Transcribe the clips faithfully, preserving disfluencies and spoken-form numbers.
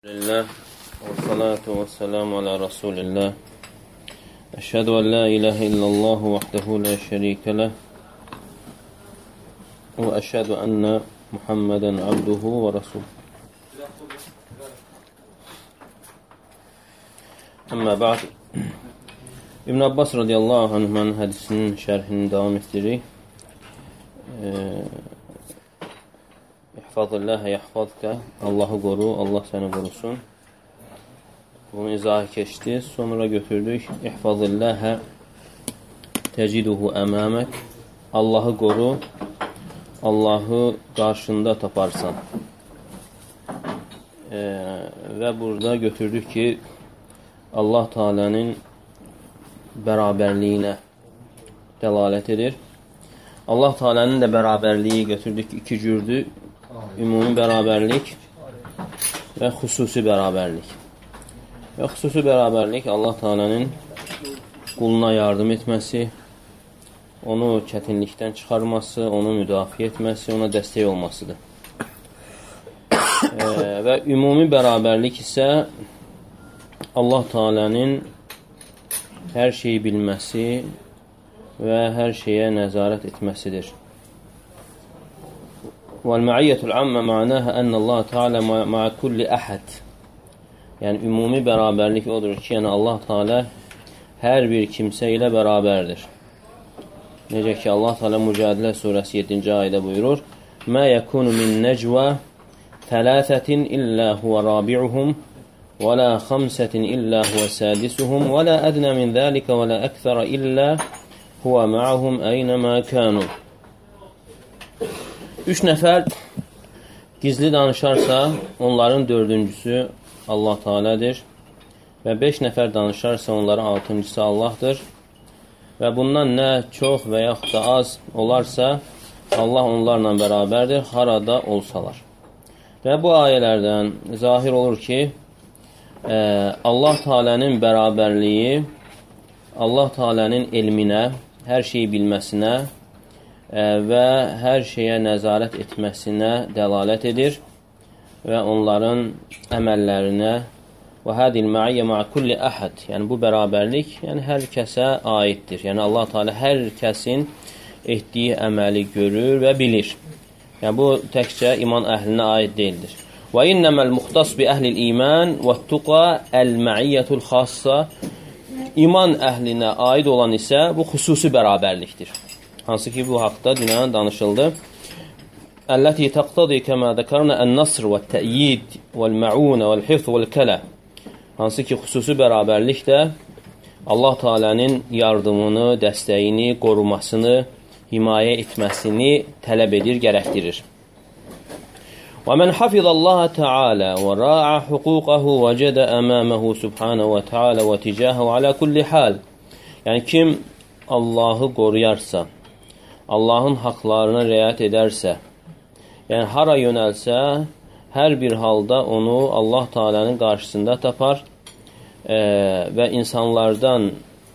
Bismillah və salatu və selamu ala Rasulillah. Əşhədu ən la ilahə illallah vahdehu la şərikə ləh və əşhədu ənə Muhammədən abduhu və rasul. Əmmə ba'd. İbn Abbas radiyallahu anh'ın hədisinin şərhini davam etdirik. İhfazilləhə yəhfazkə, Allahı qoru, Allah səni qorusun. Bunu izahı keçdi. Sonra götürdük. İhfazilləhə teciduhu əməmək, Allahı qoru, Allahı qarşında taparsan. E, və burada götürdük ki, Allah Teala'nın bərabərliyinə dəlalət edir. Allah Teala'nın da bərabərliyi götürdük iki cürdür. Ümumi bərabərlik və xüsusi bərabərlik. Və xüsusi bərabərlik Allah Teala'nın quluna yardım etməsi, onu çətinlikdən çıxarması, onu müdafiə etməsi, ona dəstək olmasıdır. e, və ümumi bərabərlik isə Allah Teala'nın hər şeyi bilməsi və hər şeyə nəzarət etməsidir. وَالْمَعِيَّةُ الْعَمَّةُ مَعْنَاهَا أَنَّ اللّٰهَ تَعَالَى مَعَ كُلِّ أَحَدٍ. Yəni, ümumi bərabərlik odur ki, yəni Allah Teala hər bir kimsə ilə bərabərdir. Necə ki, Allah Teala Mücadilə surəsi yeddinci ayədə buyurur: مَا يَكُونُ مِنْ نَجْوَى ثَلَاثَةٍ إِلَّا هُوَ رَابِعُهُمْ وَلَا خَمْسَةٍ إِلَّا هُوَ سَادِسُهُمْ وَلَا أَدْنَى مِنْ ذَلِكَ وَلَا أَكْثَرَ إِلَّا هُوَ مَعَهُمْ أَيْنَمَا كَانُوا. Üç nəfər gizli danışarsa, onların dördüncüsü Allah Teala'dır. Və beş nəfər danışarsa, onların altıncısı Allah'dır. Və bundan nə çox və yaxud da az olarsa, Allah onlarla bərabərdir, harada olsalar. Və bu ayələrdən zahir olur ki, e, Allah Teala'nın bərabərliyi, Allah Teala'nın elminə, hər şeyi bilməsinə və hər şeyə nəzarət etməsinə dəlalət edir və onların əməllərinə və hədil ma'iyyə ma'a kulli əhəd, yəni bu bərabərlik yəni hər kəsə aiddir. Yəni Allah Teala hər kəsin etdiyi əməli görür və bilir. Yəni bu təkcə iman əhlinə aid deyildir. Və innəməl muxtas bi əhlil iman və tuqa əl-ma'iyyətul xassa. İman əhlinə aid olan isə bu xüsusi bərabərlikdir. Hansı ki, bu haqda dünən danışıldı. Əlləti təqtadi kəmə dəkarnə ən-nasr və tə'yid vəl-mə'unə vəl-hifz vəl-kələ. Hansı ki, xüsusi bərabərlik də Allah Teala'nın yardımını, dəstəyini, qorumasını, himayə etməsini tələb edir, gərəkdirir. Və mən hafizallaha Teala və ra'a huquqahu vəcədə əməməhu subhanə və Teala və ticahəhu alə kulli hal. Yəni, kim Allahı qoruyarsa, Allahın haqlarına riayət edərsə, yəni hara yönəlsə, hər bir halda onu Allah Teala'nın qarşısında tapar e, və insanlardan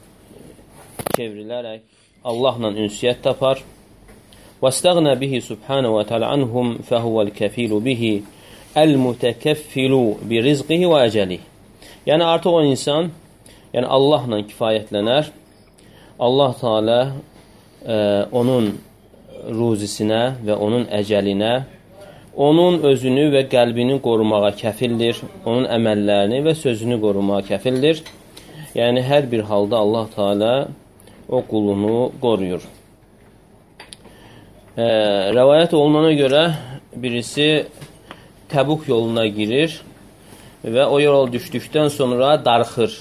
çevrilərək Allahla ünsiyyət tapar. وَاسْتَغْنَى بِهِ سُبْحَانَهُ وَتَعَالَى عَنْهُمْ فَهُوَ الْكَفِيلُ بِهِ الْمُتَكَفِّلُ بِرِزْقِهِ وَأَجَلِهِ. Yəni artıq o insan, yəni Allahla kifayətlənər, Allah Teala e, onun ruzisinə və onun əcəlinə, onun özünü və qəlbini qorumağa kəfildir, onun əməllərini və sözünü qorumağa kəfildir. Yəni hər bir halda Allah Teala o qulunu qoruyur. E, rəvayət olunana görə birisi Təbuk yoluna girir və o yol düşdükdən sonra darıxır.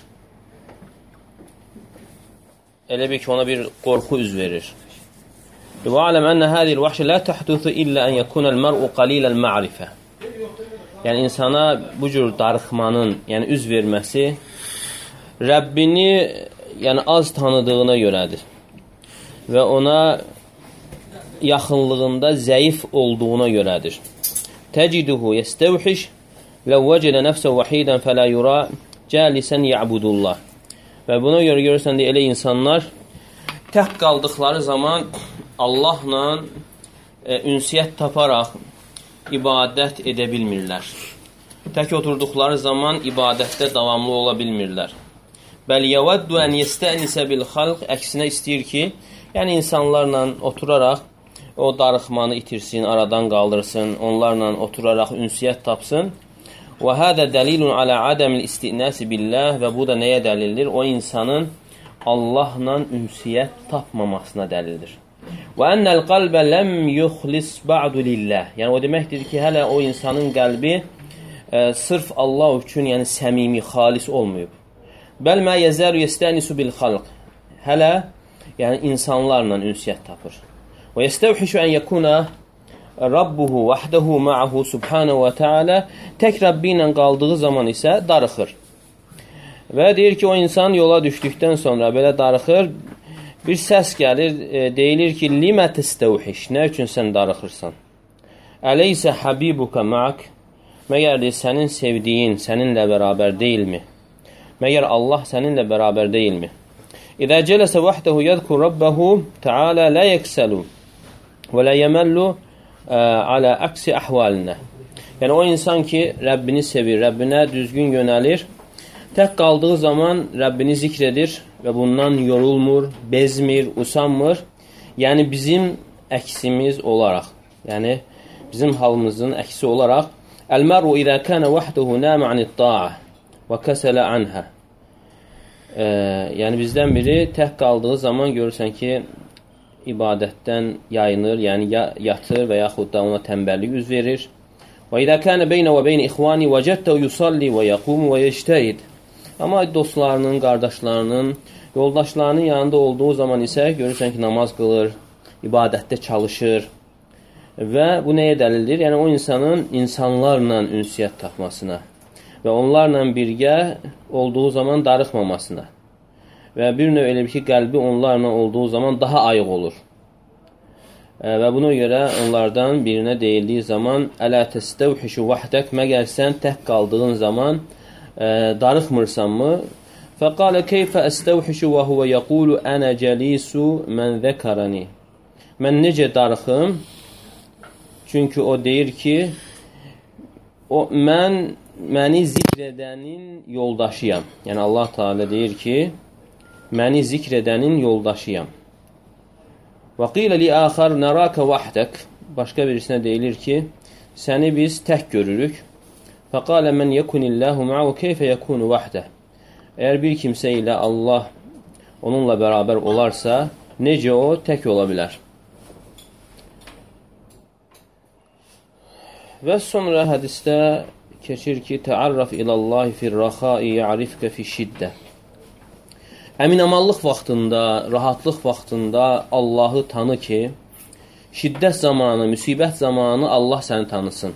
Elə bir ki, ona bir qorxu üz verir. Və aləm ənə hədil vəhşə lə təhdusu illə ən yəkunəl mər'u qaliləl ma'rifə. Yəni, insana bu cür darıxmanın, yəni üz verməsi Rəbbini yəni, az tanıdığına görədir. Və ona yaxınlığında zəif olduğuna görədir. Təciduhu yəstəvhiş ləv vəcələ nəfsə vəhidən fələ yura cəlisən yəbudullah. Və buna görə görürsən deyə elə insanlar tək qaldıqları zaman Allahla e, ünsiyyət taparaq ibadət edə bilmirlər. tək oturduqları zaman ibadətdə davamlı ola bilmirlər. Bəl yəvəddu ən yestənisə bil xalq, əksinə istəyir ki, yəni insanlarla oturaraq o darıxmanı itirsin, aradan qaldırsın, onlarla oturaraq ünsiyyət tapsın. Və hədə dəlilun alə adəmil istinəsi billəh, və bu da nəyə dəlildir? O insanın Allahla ünsiyyət tapmamasına dəlildir. Və ennəl qalbə ləm yuxlis ba'du lilləh. Yəni, o deməkdir ki, hələ o insanın qəlbi e, sırf Allah üçün, yəni səmimi, xalis olmayıb. Bəl mə yəzəru yestənisu bil xalq. Hələ, yəni insanlarla ünsiyyət tapır. Və yestəvhişu ən yəkuna Rabbuhu vəhdəhu ma'ahu subhanahu və teala, tək Rabbi ilə qaldığı zaman isə darıxır. Və deyir ki, o insan yola düşdükdən sonra belə darıxır, bir səs gəlir, e, deyilir ki, limə təstəvhiş, nə üçün sən darıxırsan? Əleysə habibuka ma'ak, məgər deyir, sənin sevdiyin səninlə bərabər deyilmi? Məgər Allah səninlə bərabər deyilmi? İdə cələsə vəhdəhu yədkur Rabbəhu Teala lə yəksəlu və lə yəməllu alə əksi əhvalinə. Yəni, o insan ki, Rəbbini sevir, Rəbbinə düzgün yönəlir, tək qaldığı zaman Rəbbini zikr edir və bundan yorulmur, bezmir, usanmır. Yəni, bizim əksimiz olaraq, yəni, bizim halımızın əksi olaraq, Əl-məru idə kənə vəhdəhu nəmə anid-da'a və kəsələ anhə. Yəni, bizdən biri tək qaldığı zaman görürsən ki, ibadətdən yayınır, yəni yatır və yaxud da ona tənbəllik üz verir. Və idə kənə beynə və beynə ixvani vəcəttə yusalli və yaqumu və yeştəyid. Amma dostlarının, qardaşlarının, yoldaşlarının yanında olduğu zaman isə görürsən ki, namaz qılır, ibadətdə çalışır. Və bu nəyə dəlildir? Yəni, o insanın insanlarla ünsiyyət tapmasına və onlarla birgə olduğu zaman darıxmamasına. Və bir növ elə bir ki, qəlbi onlarla olduğu zaman daha ayıq olur. E, və buna görə onlardan birinə deyildiyi zaman Ələ təstəvhişu vahdək, məgər sən tək qaldığın zaman e, darıxmırsanmı? Fəqalə keyfə əstəvhişu və huvə yəqulu ənə cəlisu mən zəkərəni. Mən necə darıxım? Çünki o deyir ki, o, mən məni zikr edənin yoldaşıyam. Yəni, Allah Teala deyir ki, məni zikr edənin yoldaşıyam. Və qilə li axar nərəkə vahdək. Başqa birisinə deyilir ki, səni biz tək görürük. Fəqalə mən yekunilləhu ma'u keyfə yekunu vahdə. Əgər bir kimsə ilə Allah onunla bərabər olarsa, necə o tək ola bilər? Və sonra hədisdə keçir ki, təarraf ilallahi firraxai ya'rifkə fi şiddə. Əminamanlıq vaxtında, rahatlıq vaxtında Allahı tanı ki, şiddət zamanı, müsibət zamanı Allah səni tanısın.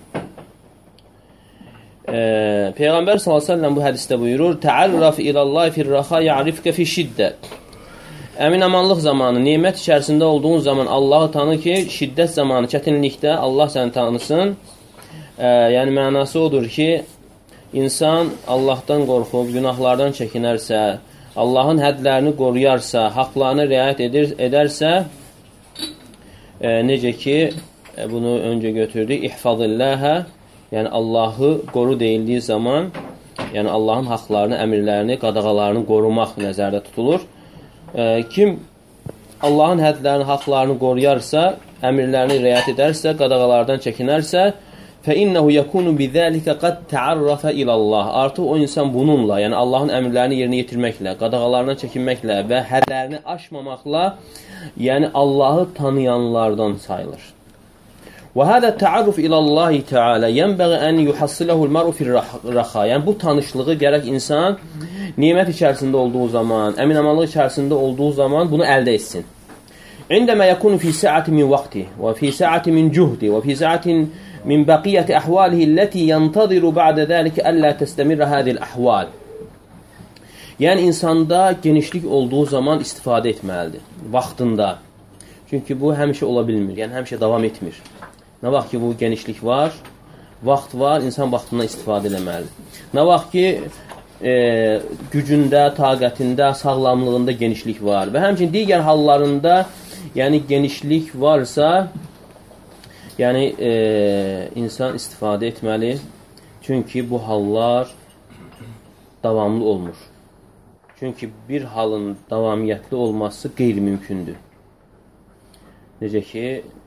E, Peyğəmbər sallallahu əleyhi və səlləm bu hədisdə buyurur, təarraf ilallahi firraxa ya'rifkə fi şiddə. Əminamanlıq zamanı, nemət içərisində olduğun zaman Allahı tanı ki, şiddət zamanı, çətinlikdə Allah səni tanısın. E, yəni, mənası odur ki, insan Allahdan qorxub, günahlardan çəkinərsə, Allahın hədlərini qoruyarsa, haqlarını riayət edir, edərsə, e, necə ki, e, bunu öncə götürdük, ihfazilləhə, yəni Allahı qoru deyildiyi zaman, yəni Allahın haqlarını, əmirlərini, qadağalarını qorumaq nəzərdə tutulur. E, kim Allahın hədlərini, haqlarını qoruyarsa, əmirlərini riayət edərsə, qadağalardan çəkinərsə, فَإِنَّهُ يَكُونُ بِذَٰلِكَ قَدْ تَعَرَّفَ إِلَى اللّٰهِ. Artıq o insan bununla, yəni Allahın əmrlərini yerinə yetirməklə, qadağalarından çəkinməklə və hədlərini aşmamaqla, yəni Allahı tanıyanlardan sayılır. وَهَذَا التَّعَرُّفِ إِلَى اللّٰهِ تَعَالَى يَنْبَغِ أَنْ يُحَصِّلَهُ الْمَرْءُ فِي الرَّخَاءِ. Yəni bu tanışlığı gərək insan nimət içərisində olduğu zaman, əminamanlıq içərisində olduğu zaman bunu əldə etsin. عندما يكون في ساعة من وقته وفي ساعة من جهده وفي ساعة من بقية أحواله التي ينتظر بعد ذلك ألا تستمر هذه الأحوال. Yəni insanda genişlik olduğu zaman istifadə etməlidir, vaxtında. Çünki bu həmişə ola bilmir, yəni həmişə davam etmir. Nə vaxt ki bu genişlik var, vaxt var, insan vaxtından istifadə etməlidir. Nə vaxt ki e, gücündə, taqətində, sağlamlığında genişlik var və həmçinin digər hallarında yəni genişlik varsa, yəni e, insan istifadə etməli Çünki bu hallar davamlı olmur. Çünki bir halın davamiyyətli olması qeyri-mümkündür. Necə ki,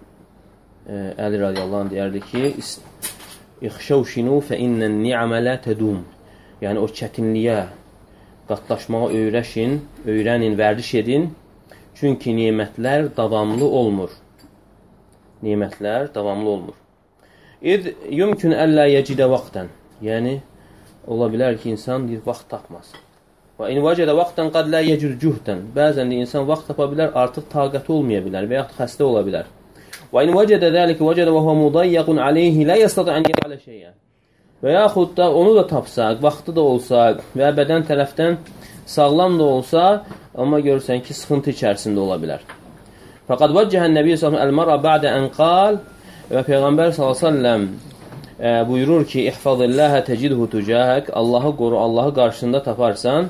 Əli radiyallahu anh deyərdi ki, İxşəvşinu fə innən ni'mə lə tədum. Yəni, o çətinliyə, qatlaşmağa öyrəşin, öyrənin, vərdiş edin. Çünki nimətlər davamlı olmur. Nimətlər davamlı olmur. İd yumkün əllə yecidə vaxtən. Yəni, ola bilər ki, insan bir vaxt tapmaz. Və in vəcədə vaxtən qad lə yecür cühdən. Bəzən də insan vaxt tapa bilər, artıq taqəti olmaya bilər və yaxud xəstə ola bilər. Və in vəcədə dəlikə vəcədə və huvə mudayyəqun aleyhi lə yəstədə ən yəfələ şeyə. Və yaxud da onu da tapsa, vaxtı da olsa və bədən tərəfdən sağlam da olsa, amma görürsən ki, sıxıntı içərisində ola bilər. Fəqad vəccəhən Nəbiyyə sallallahu əl-mərə bə'də ən qal və Peyğəmbər sallallahu əleyhi və səlləm buyurur ki, İhfazilləhə təcidhu tücəhək, Allahı qoru, Allahı qarşında taparsan,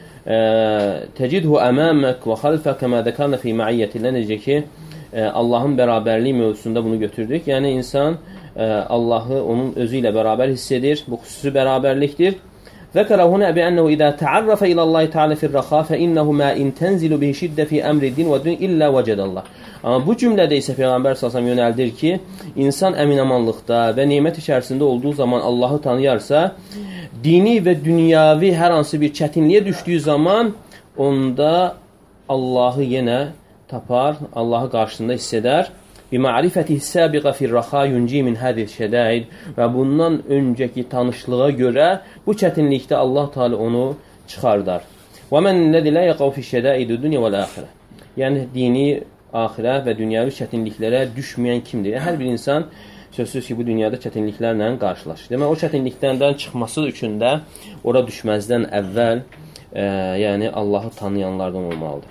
təcidhu əməmək və xalfə kəmə dəkarnə fi məiyyətillə, necə ki, Allahın bərabərliyi mövzusunda bunu götürdük. Yəni, insan Allahı onun özü ilə bərabər hiss edir. Bu xüsusi bərabərlikdir. Zəkərə hunə bi'ənəhu idə təarrafə iləllahi teala firrəxa fə innəhu mə in tənzilu bihi şiddə fi əmri din və dün illə vəcədəllah. Amma bu cümlədə isə Peyğəmbər sallallahu yönəldir ki, insan əminamanlıqda və nemət içərisində olduğu zaman Allahı tanıyarsa, dini və dünyavi hər hansı bir çətinliyə düşdüyü zaman onda Allahı yenə tapar, Allahı qarşısında hiss edər. Bima'rifəti səbiqə firraxa yunci min hədiz şədəid və bundan öncəki tanışlığa görə bu çətinlikdə Allah Teala onu çıxardar. Və mən ləzi lə yəqav fi şədəid dünya və l-əxirə. Yəni dini, axirə və dünyavi çətinliklərə düşməyən kimdir? Yəni, hər bir insan sözsüz ki, bu dünyada çətinliklərlə qarşılaşır. Demək, o çətinliklərdən çıxması üçün də ora düşməzdən əvvəl e, yəni Allahı tanıyanlardan olmalıdır.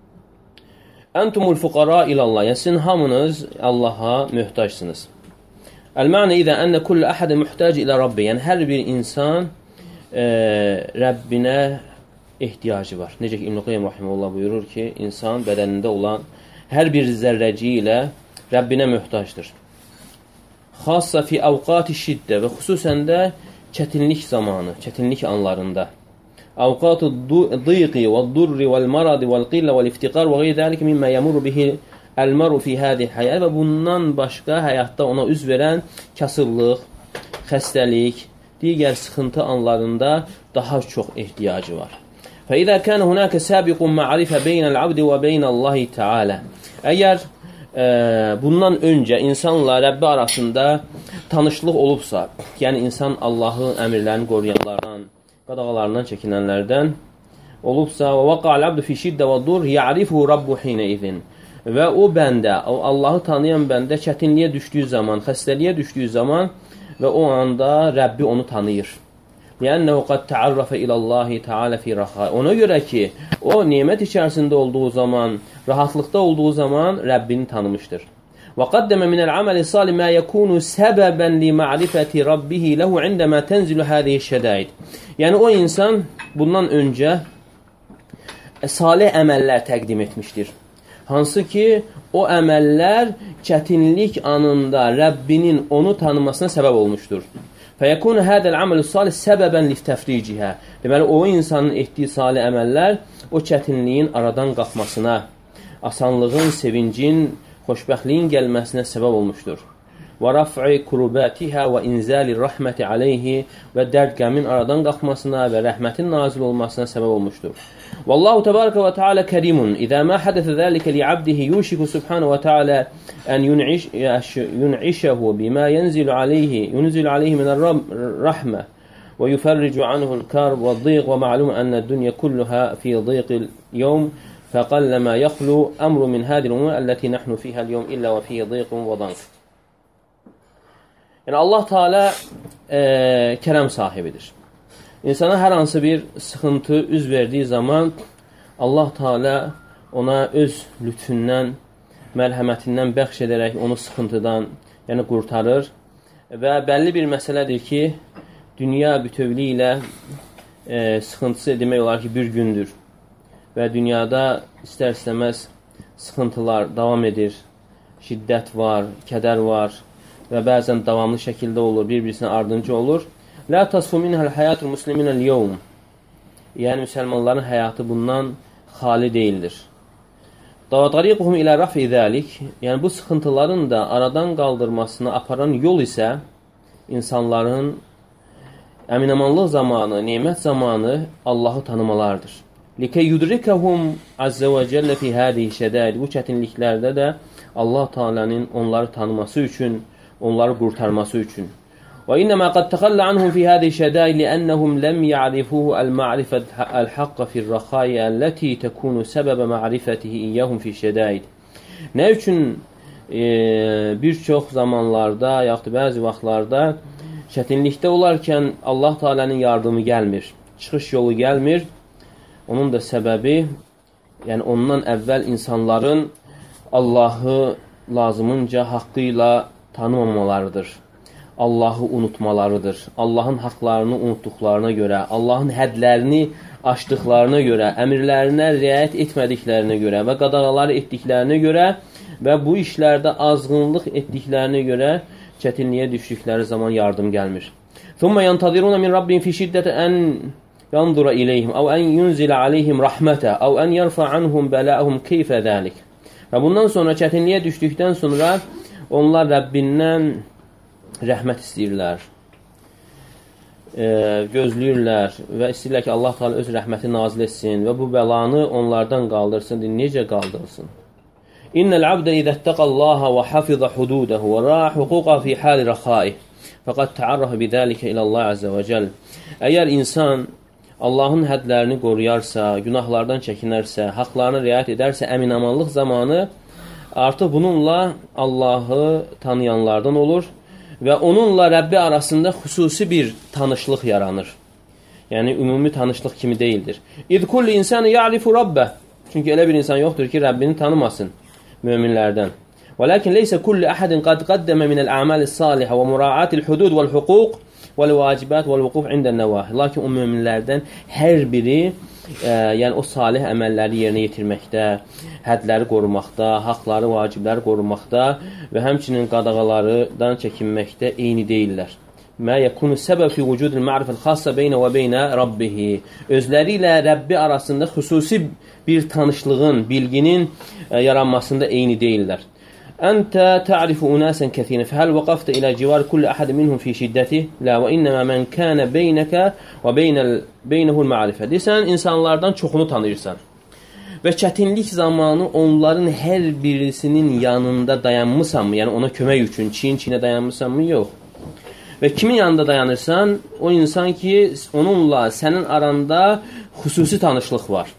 Əntumul fuqara ilallah. Yəni, sizin hamınız Allaha möhtacsınız. Əl-mə'nə idə ənə kullə əhədə mühtac ilə Rabbi. Yəni, hər bir insan e, Rəbbinə ehtiyacı var. Necə ki, İbn-i Qeym rahimehullah buyurur ki, insan bədənində olan hər bir zərrəci ilə Rəbbinə möhtacdır. Xassa fi avqati şiddə və xüsusən də çətinlik zamanı, çətinlik anlarında. Avqatu dıйqi və durri vəl maradi vəl qillə vəl iftiqar və qeyr dəlik mimmə yəmuru bihi əl-məru fi hədih həyat və bundan başqa həyatda ona üz verən kasıblıq, xəstəlik, digər sıxıntı anlarında daha çox ehtiyacı var. Fəidə kənə hunəkə səbiqun ma'rifə beynəl abdi və beynəllahi tealə. Əgər e, bundan öncə insanla Rəbbi arasında tanışlıq olubsa, yəni insan Allahın əmirlərini qoruyanlardan, qadağalarından çəkinənlərdən olubsa, və vaqa'al abdu fi şiddə və dur ya'rifuhu rabbu hinə izin. Və o bəndə, o Allahı tanıyan bəndə çətinliyə düşdüyü zaman, xəstəliyə düşdüyü zaman və o anda Rəbbi onu tanıyır. Lənnəhu qad təarrafə iləllahi tealə fi raxa. Ona görə ki, o nemət içərisində olduğu zaman, rahatlıqda olduğu zaman Rəbbini tanımışdır. Və qaddəmə minəl aməli salih mə yəkunu səbəbən li ma'rifəti rabbihi ləhu indəmə tənzilu hədihi şədəid. Yəni, o insan bundan öncə salih əməllər təqdim etmişdir. Hansı ki, o əməllər çətinlik anında Rəbbinin onu tanımasına səbəb olmuşdur. Fəyəkunu hədəl aməl salih səbəbən liftəfricihə. Deməli, o insanın etdiyi salih əməllər o çətinliyin aradan qalxmasına, asanlığın, sevincin, xoşbəxtliyin gəlməsinə səbəb olmuşdur. Və raf'i kurubətihə və inzəli rəhməti aleyhi və dərd qəmin aradan qalxmasına və rəhmətin nazil olmasına səbəb olmuşdur. Vallahu təbarəkə və tealə kərimun. İzə mə hədəsə zəlikə li'abdihi yuşiku subhanə və tealə ən yun'işəhu bimə yənzilu aleyhi, yunzilu aleyhi minər rəhmə və yufarricu anhul karb və dıйq və ma'lum ənə dünya kulluha fi dıйqil yevm fəqalləmə yəxlu əmru min hədil umur əlləti nəhnu fiyhəl yevm illə və fiyyə dıйqun və danq. Yəni, Allah Teala e, kərəm sahibidir. İnsana hər hansı bir sıxıntı üz verdiyi zaman Allah Teala ona öz lütfündən, mərhəmətindən bəxş edərək onu sıxıntıdan yəni qurtarır və bəlli bir məsələdir ki, dünya bütövlüyü ilə e, sıxıntısı demək olar ki, bir gündür və dünyada istər-istəməz sıxıntılar davam edir, şiddət var, kədər var və bəzən davamlı şəkildə olur, bir-birisinə ardınca olur. La tasfu minhəl həyatul musliminəl yevm. Yəni, müsəlmanların həyatı bundan xali deyildir. Tariquhum ilə rafi zəlik. Yəni, bu sıxıntıların da aradan qaldırmasına aparan yol isə insanların əminamanlıq zamanı, nemət zamanı Allahı tanımalardır. Likə yudrikəhum azze və cəllə fi hədihi şədəid. Bu çətinliklərdə də Allah Teala'nın onları tanıması üçün, onları qurtarması üçün. وإنما قد تخلى عنهم في هذه الشدائد لأنهم لم يعرفوه المعرفة الحق في الرخاء التي تكون سبب معرفته إياهم في الشدائد. Nə üçün e, bir çox zamanlarda, yaxud bəzi vaxtlarda çətinlikdə olarkən Allah Teala'nın yardımı gəlmir, çıxış yolu gəlmir. Onun da səbəbi, yəni ondan əvvəl insanların Allahı lazımınca haqqı ilə tanımamalarıdır. Allahı unutmalarıdır. Allahın haqlarını unutduqlarına görə, Allahın hədlərini aşdıqlarına görə, əmirlərinə riayət etmədiklərinə görə və qadağaları etdiklərinə görə və bu işlərdə azğınlıq etdiklərinə görə çətinliyə düşdükləri zaman yardım gəlmir. ثُمَّ يَنْتَظِرُونَ مِنْ رَبِّهِمْ فِي شِدَّةِ أَنْ يَنْظُرَ إِلَيْهِمْ أَوْ أَنْ يُنْزِلَ عَلَيْهِمْ رَحْمَةً أَوْ أَنْ يَرْفَعَ عَنْهُمْ بَلَاءَهُمْ كَيْفَ ذَلِكَ. Və bundan sonra çətinliyə düşdükdən sonra onlar Rəbbindən rəhmət istəyirlər, e, gözləyirlər və istəyirlər ki, Allah Teala öz rəhməti nazil etsin və bu bəlanı onlardan qaldırsın. Necə qaldırsın? İnnəl abdə izəttəqallaha və hafizə hududəhu və ra'a huquqa fi hali rəxaih fəqad təarrafə bidəlikə ilallah əzzə və cəl. Əgər insan Allahın hədlərini qoruyarsa, günahlardan çəkinərsə, haqlarına riayət edərsə, əminamanlıq zamanı artıq bununla Allahı tanıyanlardan olur və onunla Rəbbi arasında xüsusi bir tanışlıq yaranır. Yəni, ümumi tanışlıq kimi deyildir. İz kulli insanı ya'rifu Rabbə. Çünki elə bir insan yoxdur ki, Rəbbini tanımasın möminlərdən. Və lakin leysə kulli əhədin qad qaddəmə minəl a'malis salihə və mura'atil hudud vəl huquq vəl vacibat vəl vuquf indən nəvahi. Lakin o möminlərdən hər biri e, yəni o salih əməlləri yerinə yetirməkdə, hədləri qorumaqda, haqları, vacibləri qorumaqda və həmçinin qadağalardan çəkinməkdə eyni deyirlər. Mə yəkunu səbəb fi vücudil ma'rifəl xassa beynə və beynə Rabbihi. Özləri ilə Rəbbi arasında xüsusi bir tanışlığın, bilginin e, yaranmasında eyni deyirlər. Əntə ta'rifu unasən kəthirən fəhəl vəqaftə ilə civar kulli əhəd minhum fi şiddəti la və innəmə mən kənə beynəkə və beynəhul ma'rifə. Desən, insanlardan çoxunu tanıyırsan və çətinlik zamanı onların hər birisinin yanında dayanmısanmı? Yəni ona kömək üçün çiyin-çiyinə dayanmısanmı? Yox. Və kimin yanında dayanırsan? O insan ki, onunla sənin aranda xüsusi tanışlıq var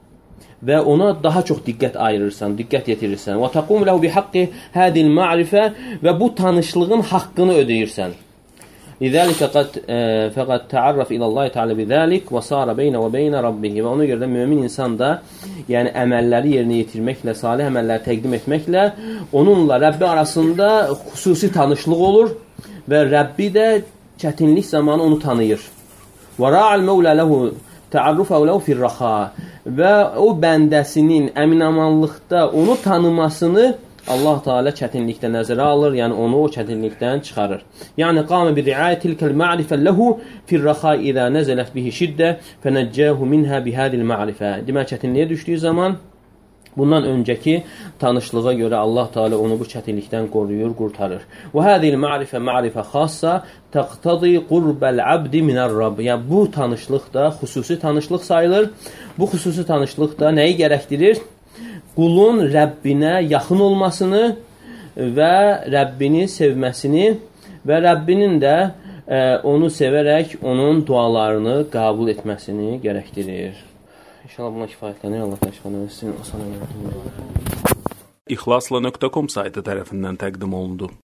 və ona daha çox diqqət ayırırsan, diqqət yetirirsən. Və taqum ləhu bi haqqi hadil ma'rifə və bu tanışlığın haqqını ödəyirsən. Lidəlikə qad fəqad təarraf ilallahi təala bidəlik və sara beynə və beynə rabbihi. Və ona görə də mömin insan da, yəni əməlləri yerinə yetirməklə, salih əməlləri təqdim etməklə onunla Rəbbi arasında xüsusi tanışlıq olur və Rəbbi də çətinlik zamanı onu tanıyır. Və ra'al məvlə ləhu təarrufəhu ləhu firraxa. Və o bəndəsinin əminamanlıqda onu tanımasını Allah Teala çətinlikdə nəzərə alır, yəni onu o çətinlikdən çıxarır. Yəni qamə bi riayət tilkəl ma'rifə lehu firraxa izə nəzələt bihi şiddə fənəccəhu minhə bihədil ma'rifə. Demək, çətinliyə düşdüyü zaman bundan öncəki tanışlığa görə Allah Teala onu bu çətinlikdən qoruyur, qurtarır. Və hədil ma'rifə ma'rifə xassa təqtadi qurbəl abdi minər Rabb. Yəni bu tanışlıq da xüsusi tanışlıq sayılır. Bu xüsusi tanışlıq da nəyi gərəkdirir? Qulun Rəbbinə yaxın olmasını və Rəbbini sevməsini və Rəbbinin də e, onu sevərək onun dualarını qəbul etməsini gərəkdirir. İnşallah buna kifayətlənir. Allah təşəkkür etsin. İxlasla nöqtə com saytı tərəfindən təqdim olundu.